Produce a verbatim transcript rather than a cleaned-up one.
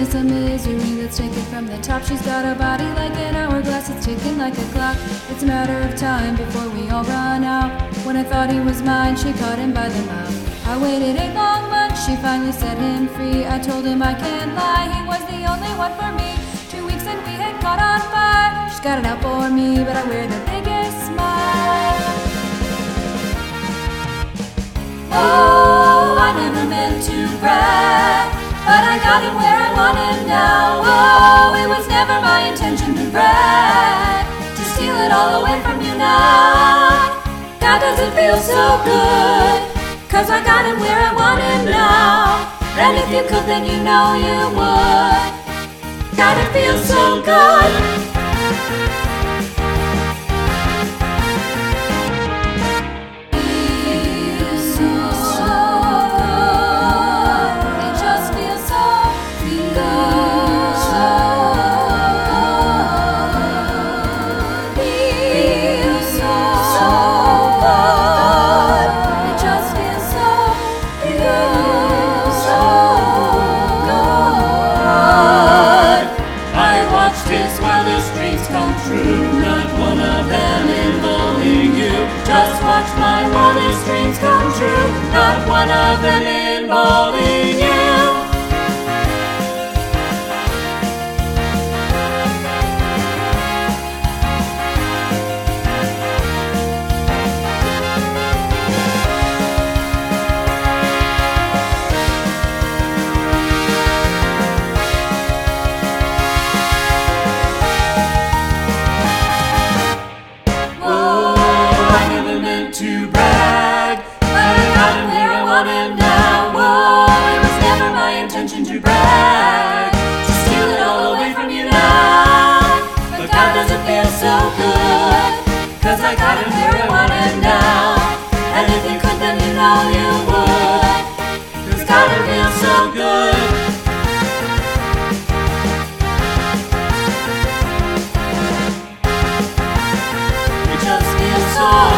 is a misery that's taken from the top. She's got a body like an hourglass, it's ticking like a clock. It's a matter of time before we all run out. When I thought he was mine, she caught him by the mouth. I waited eight long months, she finally set him free. I told him I can't lie, he was the only one for me. Two weeks and we had caught on fire. She's got it out for me, but I wear the biggest smile. Oh, I never meant to brag, but I got him where I want him now. Oh, it was never my intention to brag, to steal it all away from you now. God, does it feel so good, cause I got him where I want him now. And if you could, then you know you would. God, it feels so good. Just watch my wildest dreams come true, not one of them involving you. To brag, but I got him where I want him now. Whoa, it was never my intention to brag, to steal it all away from you now. But God, does it feel so good, cause I got him where I want him now. And if you could, then you know you would, cause God, it feels so good. It just feels so